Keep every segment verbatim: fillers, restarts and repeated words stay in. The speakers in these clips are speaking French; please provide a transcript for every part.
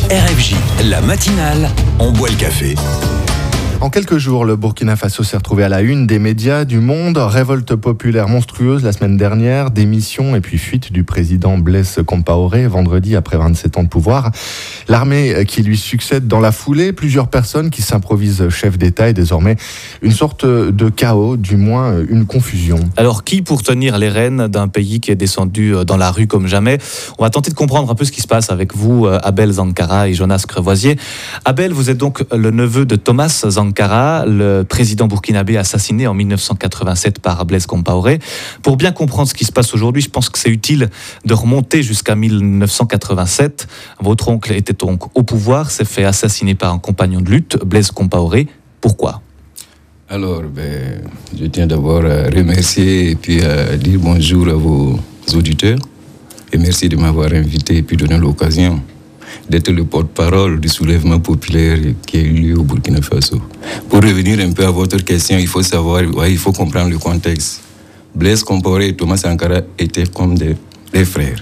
R F J, la matinale, on boit le café. En quelques jours, le Burkina Faso s'est retrouvé à la une des médias du monde. Révolte populaire monstrueuse la semaine dernière, démission et puis fuite du président Blaise Compaoré vendredi après vingt-sept ans de pouvoir. L'armée qui lui succède dans la foulée, plusieurs personnes qui s'improvisent chefs d'État et désormais une sorte de chaos, du moins une confusion. Alors qui pour tenir les rênes d'un pays qui est descendu dans la rue comme jamais? On va tenter de comprendre un peu ce qui se passe avec vous, Abel Zankara et Jonas Crevoisier. Abel, vous êtes donc le neveu de Thomas Zankara, le président burkinabé assassiné en dix-neuf cent quatre-vingt-sept par Blaise Compaoré. Pour bien comprendre ce qui se passe aujourd'hui, je pense que c'est utile de remonter jusqu'à dix-neuf cent quatre-vingt-sept. Votre oncle était donc au pouvoir, s'est fait assassiner par un compagnon de lutte, Blaise Compaoré. Pourquoi ? Alors, ben, je tiens d'abord à remercier et puis à dire bonjour à vos auditeurs. Et merci de m'avoir invité et puis donner l'occasion d'être le porte-parole du soulèvement populaire qui a eu lieu au Burkina Faso. Pour revenir un peu à votre question, il faut savoir, ouais, il faut comprendre le contexte. Blaise Compaoré et Thomas Sankara étaient comme des, des frères.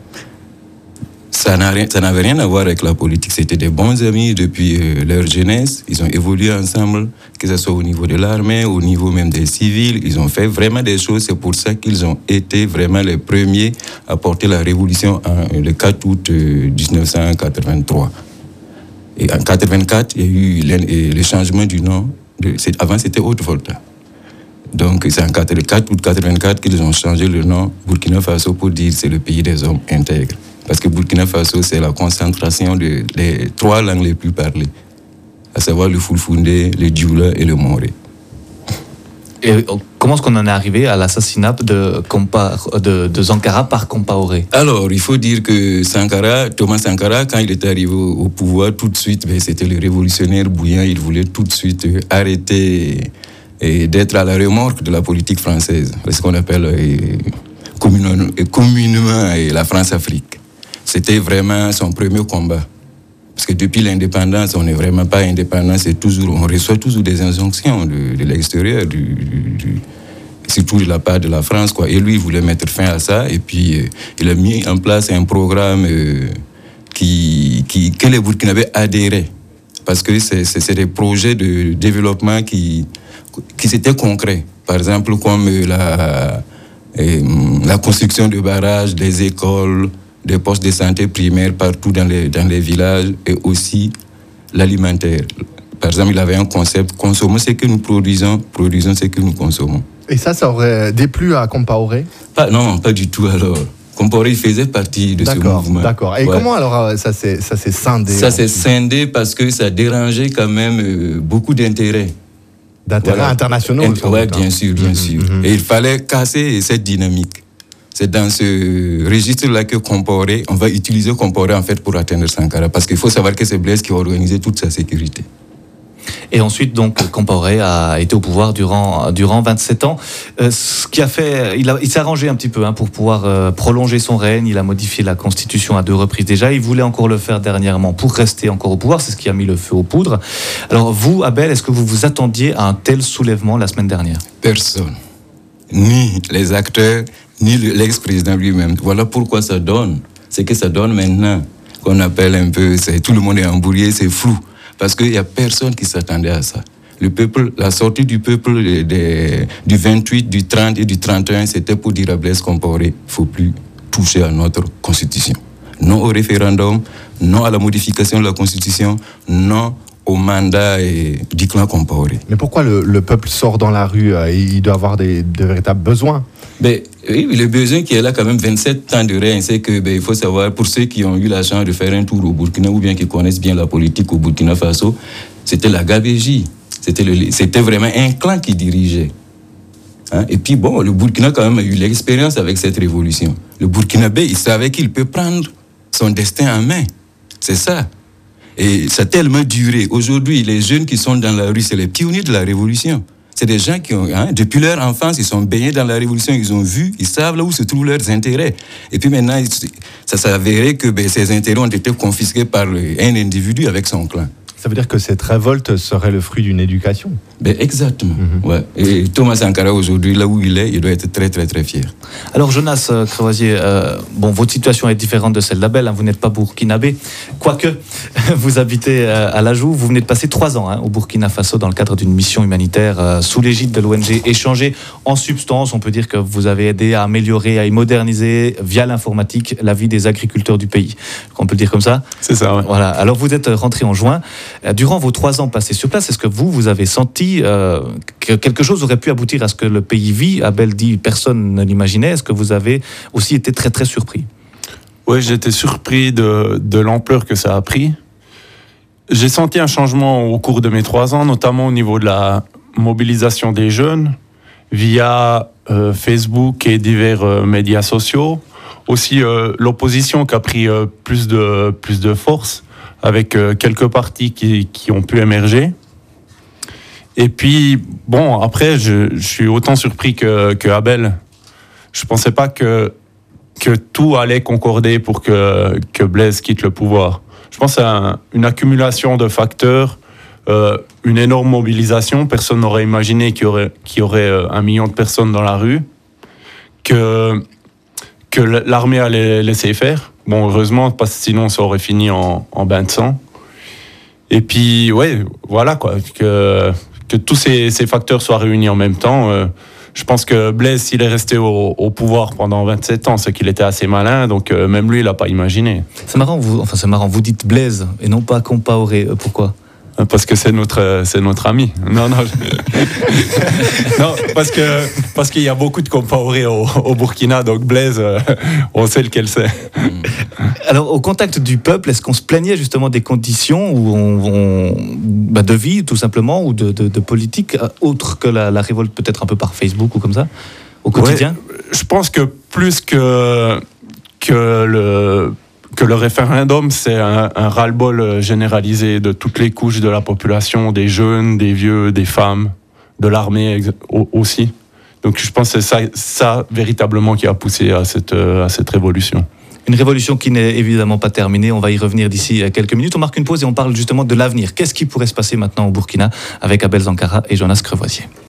Ça, n'a rien, ça n'avait rien à voir avec la politique. C'était des bons amis depuis euh, leur jeunesse. Ils ont évolué ensemble, que ce soit au niveau de l'armée, au niveau même des civils. Ils ont fait vraiment des choses. C'est pour ça qu'ils ont été vraiment les premiers à porter la révolution en, le quatre août euh, dix-neuf cent quatre-vingt-trois. Et en quatre-vingt-quatre, il y a eu le, le changement du nom. De, c'est, avant, c'était Haute-Volta. Donc, c'est en quatre août quatre-vingt-quatre qu'ils ont changé le nom Burkina Faso pour dire que c'est le pays des hommes intègres. Parce que Burkina Faso, c'est la concentration des de, trois langues les plus parlées, à savoir le Fulfulde, le Dioula et le Moré. Et comment est-ce qu'on en est arrivé à l'assassinat de, de, de Sankara par Compaoré? Alors, il faut dire que Sankara, Thomas Sankara, quand il est arrivé au, au pouvoir, tout de suite, ben, c'était le révolutionnaire bouillant. Il voulait tout de suite arrêter et d'être à la remorque de la politique française, ce qu'on appelle et, communément, et communément et la France-Afrique. C'était vraiment son premier combat. Parce que depuis l'indépendance, on n'est vraiment pas indépendant, c'est toujours, on reçoit toujours des injonctions de, de l'extérieur, du, du, surtout de la part de la France, quoi. Et lui, il voulait mettre fin à ça, et puis euh, il a mis en place un programme euh, qui, qui, que les Burkinabés adhéraient. Parce que c'est, c'est, c'est des projets de développement qui, qui étaient concrets. Par exemple, comme la, euh, la construction de barrages, des écoles, des postes de santé primaires partout dans les, dans les villages et aussi l'alimentaire. Par exemple, il avait un concept, consommons ce que nous produisons, produisons ce que nous consommons. Et ça, ça aurait déplu à Compaoré ? Pas, Non, pas du tout alors. Compaoré faisait partie de d'accord, ce mouvement. D'accord. Et ouais. Comment alors ça s'est, ça s'est scindé ? Ça s'est scindé parce que ça dérangeait quand même euh, beaucoup d'intérêts. D'intérêts voilà. internationaux ? Oui, bien sûr, bien mmh, sûr. Mmh. Et il fallait casser cette dynamique. C'est dans ce registre-là que Compaoré, on va utiliser Compaoré en fait pour atteindre Sankara, parce qu'il faut savoir que c'est Blaise qui a organisé toute sa sécurité. Et ensuite, donc, Compaoré a été au pouvoir durant, durant vingt-sept ans, euh, ce qui a fait, il, a, il s'est arrangé un petit peu hein, pour pouvoir euh, prolonger son règne. Il a modifié la Constitution à deux reprises déjà. Il voulait encore le faire dernièrement pour rester encore au pouvoir. C'est ce qui a mis le feu aux poudres. Alors vous, Abel, est-ce que vous vous attendiez à un tel soulèvement la semaine dernière ? Personne, ni les acteurs, ni l'ex-président lui-même. Voilà pourquoi ça donne. C'est que ça donne maintenant, qu'on appelle un peu, c'est, tout le monde est embrouillé, c'est flou. Parce qu'il n'y a personne qui s'attendait à ça. Le peuple, la sortie du peuple de, de, du vingt-huit, du trente et du trente et un, c'était pour dire à Blaise Compaoré, il ne faut plus toucher à notre constitution. Non au référendum, non à la modification de la constitution, non au mandat et du clan Compaoré. Mais pourquoi le, le peuple sort dans la rue ? Il doit avoir des, de véritables besoins. Ben, oui, le besoin qui est là quand même vingt-sept ans de règne, c'est que ben, il faut savoir, pour ceux qui ont eu la chance de faire un tour au Burkina ou bien qui connaissent bien la politique au Burkina Faso, c'était la Gabégie. C'était, le, c'était vraiment un clan qui dirigeait. Hein? Et puis bon, le Burkina quand même a eu l'expérience avec cette révolution. Le Burkinabé, il savait qu'il peut prendre son destin en main. C'est ça. Et ça a tellement duré. Aujourd'hui, les jeunes qui sont dans la rue, c'est les pionniers de la révolution. C'est des gens qui ont, hein, depuis leur enfance, ils sont baignés dans la révolution, ils ont vu, ils savent là où se trouvent leurs intérêts. Et puis maintenant, ça s'est avéré que ben, ces intérêts ont été confisqués par un individu avec son clan. Ça veut dire que cette révolte serait le fruit d'une éducation. Ben exactement. Mhm. Ouais. Et Thomas Sankara, aujourd'hui, là où il est, il doit être très, très, très fier. Alors Jonas euh, Crevoisier, euh, bon, votre situation est différente de celle d'Abel, hein, vous n'êtes pas burkinabé, quoique vous habitez euh, à Lajou, vous venez de passer trois ans hein, au Burkina Faso dans le cadre d'une mission humanitaire euh, sous l'égide de l'O N G Échanger. En substance, on peut dire que vous avez aidé à améliorer, à y moderniser via l'informatique la vie des agriculteurs du pays. On peut le dire comme ça ? C'est ça, ouais. Voilà. Alors vous êtes rentré en juin. Durant vos trois ans passés sur place, est-ce que vous, vous avez senti euh, que quelque chose aurait pu aboutir à ce que le pays vit ? Abel dit personne ne l'imaginait. Est-ce que vous avez aussi été très très surpris ? Oui, j'étais surpris de, de l'ampleur que ça a pris. J'ai senti un changement au cours de mes trois ans, notamment au niveau de la mobilisation des jeunes via euh, Facebook et divers euh, médias sociaux. Aussi euh, l'opposition qui a pris euh, plus de, plus de force avec euh, quelques partis qui, qui ont pu émerger. Et puis, bon, après, je, je suis autant surpris que, que Abel. Je ne pensais pas que, que tout allait concorder pour que, que Blaise quitte le pouvoir. Je pense à un, une accumulation de facteurs, euh, une énorme mobilisation. Personne n'aurait imaginé qu'il y aurait, qu'il y aurait un million de personnes dans la rue, que, que l'armée allait laisser faire. Bon, heureusement, parce que sinon ça aurait fini en, en bain de sang. Et puis, ouais, voilà quoi, que, que tous ces, ces facteurs soient réunis en même temps. Euh, je pense que Blaise, s'il est resté au, au pouvoir pendant vingt-sept ans, c'est qu'il était assez malin, donc euh, même lui, il n'a pas imaginé. C'est marrant, vous, enfin c'est marrant, vous dites Blaise et non pas Compaoré. Pourquoi ? Parce que c'est notre, c'est notre ami. Non, non. Je... non, parce que parce qu'il y a beaucoup de Compaoré au, au Burkina, donc Blaise, euh, on sait lequel c'est. Alors, au contact du peuple, est-ce qu'on se plaignait justement des conditions où on, on, bah de vie, tout simplement, ou de, de, de politique, autre que la, la révolte peut-être un peu par Facebook ou comme ça, au quotidien ? Ouais, je pense que plus que que le que le référendum, c'est un, un ras-le-bol généralisé de toutes les couches de la population, des jeunes, des vieux, des femmes, de l'armée aussi. Donc je pense que c'est ça, ça véritablement qui a poussé à cette, à cette révolution. Une révolution qui n'est évidemment pas terminée, on va y revenir d'ici quelques minutes. On marque une pause et on parle justement de l'avenir. Qu'est-ce qui pourrait se passer maintenant au Burkina avec Abel Zankara et Jonas Crevoisier ?